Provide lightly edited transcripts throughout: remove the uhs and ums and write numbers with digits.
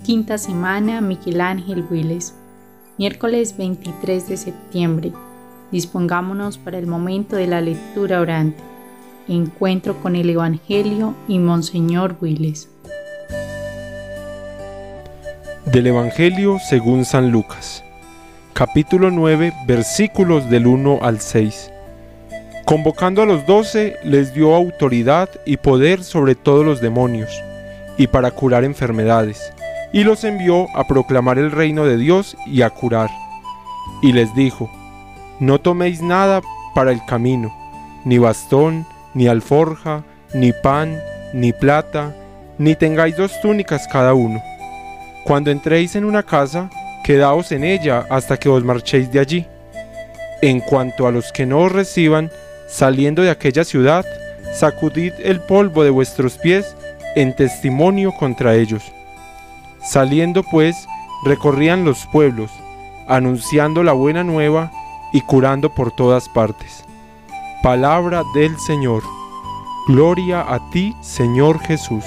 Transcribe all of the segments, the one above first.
Quinta semana, Miguel Ángel Willes. Miércoles 23 de septiembre. Dispongámonos para el momento de la lectura orante. Encuentro con el Evangelio y Monseñor Willes. Del Evangelio según San Lucas, capítulo 9, versículos del 1 al 6. Convocando a los 12, les dio autoridad y poder sobre todos los demonios, y para curar enfermedades, y los envió a proclamar el reino de Dios y a curar. Y les dijo: no toméis nada para el camino, ni bastón, ni alforja, ni pan, ni plata, ni tengáis 2 túnicas cada uno. Cuando entréis en una casa, quedaos en ella hasta que os marchéis de allí. En cuanto a los que no os reciban, saliendo de aquella ciudad, sacudid el polvo de vuestros pies en testimonio contra ellos. Saliendo pues, recorrían los pueblos, anunciando la buena nueva y curando por todas partes. Palabra del Señor. Gloria a ti, Señor Jesús.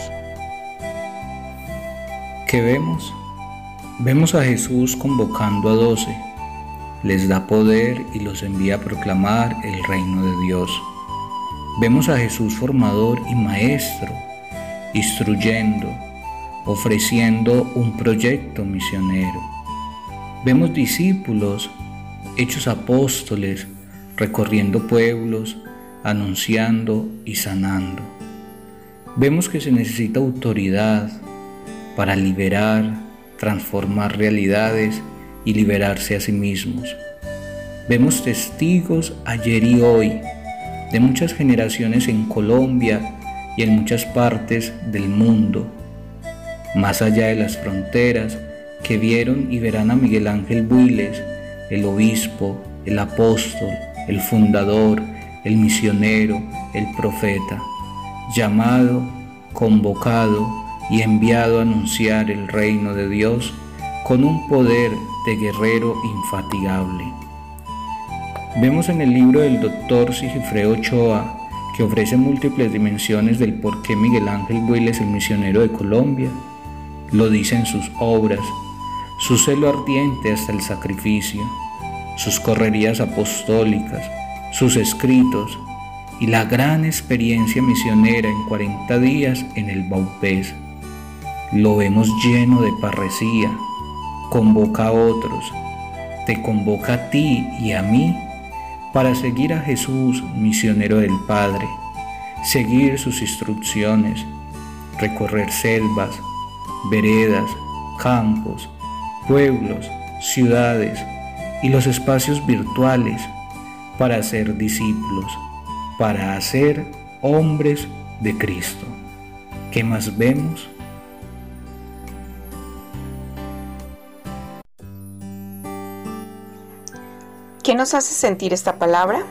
¿Qué vemos? Vemos a Jesús convocando a 12. Les da poder y los envía a proclamar el reino de Dios. Vemos a Jesús formador y maestro, instruyendo, ofreciendo un proyecto misionero. Vemos discípulos, hechos apóstoles, recorriendo pueblos, anunciando y sanando. Vemos que se necesita autoridad para liberar, transformar realidades y liberarse a sí mismos. Vemos testigos ayer y hoy de muchas generaciones en Colombia y en muchas partes del mundo, más allá de las fronteras, que vieron y verán a Miguel Ángel Willes, el obispo, el apóstol, el fundador, el misionero, el profeta, llamado, convocado y enviado a anunciar el reino de Dios con un poder de guerrero infatigable. Vemos en el libro del doctor Sigifredo Ochoa, que ofrece múltiples dimensiones del por qué Miguel Ángel Willes, el misionero de Colombia, lo dice en sus obras, su celo ardiente hasta el sacrificio, sus correrías apostólicas, sus escritos y la gran experiencia misionera en 40 días en el Baupés. Lo vemos lleno de parresía, convoca a otros, te convoca a ti y a mí para seguir a Jesús, misionero del Padre, seguir sus instrucciones, recorrer selvas, veredas, campos, pueblos, ciudades y los espacios virtuales para ser discípulos, para hacer hombres de Cristo. ¿Qué más vemos? ¿Qué nos hace sentir esta palabra?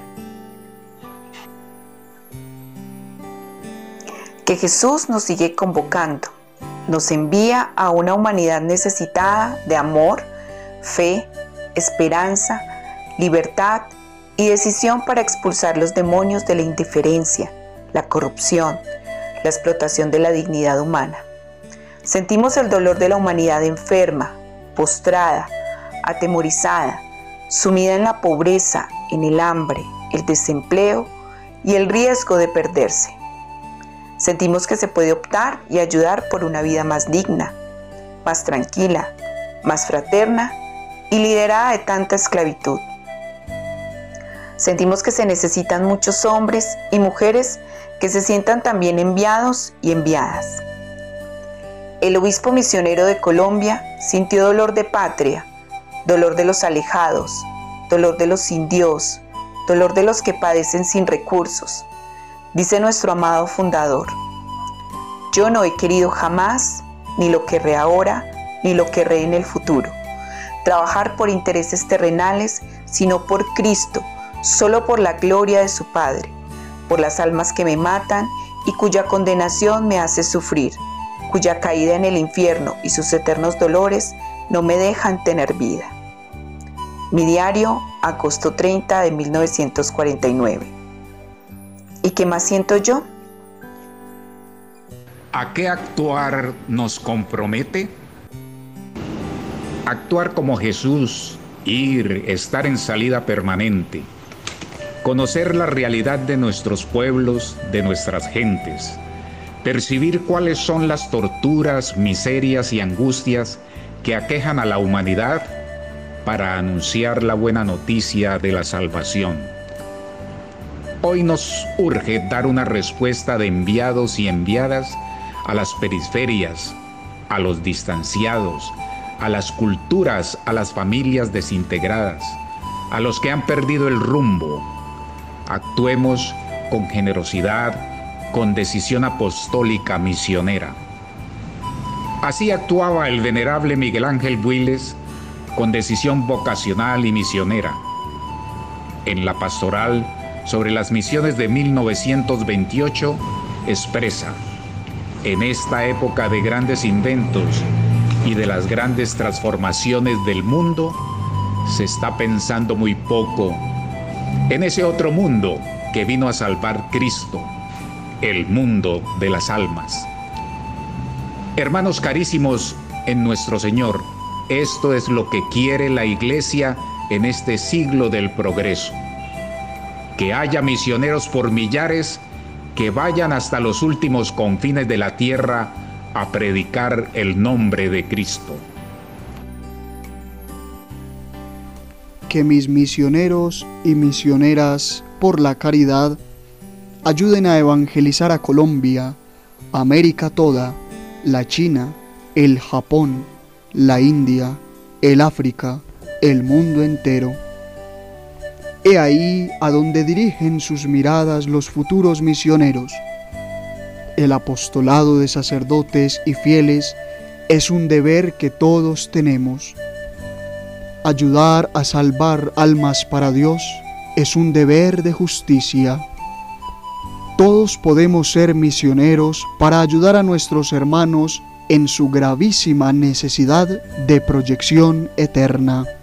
Que Jesús nos sigue convocando, nos envía a una humanidad necesitada de amor, fe, esperanza, libertad y decisión para expulsar los demonios de la indiferencia, la corrupción, la explotación de la dignidad humana. Sentimos el dolor de la humanidad enferma, postrada, atemorizada, sumida en la pobreza, en el hambre, el desempleo y el riesgo de perderse. Sentimos que se puede optar y ayudar por una vida más digna, más tranquila, más fraterna y liderada de tanta esclavitud. Sentimos que se necesitan muchos hombres y mujeres que se sientan también enviados y enviadas. El obispo misionero de Colombia sintió dolor de patria, dolor de los alejados, dolor de los sin Dios, dolor de los que padecen sin recursos. Dice nuestro amado fundador: yo no he querido jamás, ni lo querré ahora, ni lo querré en el futuro, trabajar por intereses terrenales, sino por Cristo, solo por la gloria de su Padre, por las almas que me matan y cuya condenación me hace sufrir, cuya caída en el infierno y sus eternos dolores no me dejan tener vida. Mi diario, agosto 30 de 1949. ¿Y qué más siento yo? ¿A qué actuar nos compromete? actuar como Jesús, ir, estar en salida permanente, conocer la realidad de nuestros pueblos, de nuestras gentes, percibir cuáles son las torturas, miserias y angustias que aquejan a la humanidad para anunciar la buena noticia de la salvación. Hoy nos urge dar una respuesta de enviados y enviadas a las periferias, a los distanciados, a las culturas, a las familias desintegradas, a los que han perdido el rumbo. Actuemos con generosidad, con decisión apostólica misionera. Así actuaba el venerable Miguel Ángel Builes, con decisión vocacional y misionera. En la pastoral sobre las misiones de 1928 expresa: en esta época de grandes inventos y de las grandes transformaciones del mundo, se está pensando muy poco en ese otro mundo que vino a salvar Cristo, el mundo de las almas. Hermanos carísimos en nuestro Señor, esto es lo que quiere la Iglesia en este siglo del progreso. Que haya misioneros por millares que vayan hasta los últimos confines de la tierra a predicar el nombre de Cristo. Que mis misioneros y misioneras por la caridad ayuden a evangelizar a Colombia, América toda, la China, el Japón, la India, el África, el mundo entero. He ahí a donde dirigen sus miradas los futuros misioneros. El apostolado de sacerdotes y fieles es un deber que todos tenemos. Ayudar a salvar almas para Dios es un deber de justicia. Todos podemos ser misioneros para ayudar a nuestros hermanos en su gravísima necesidad de proyección eterna.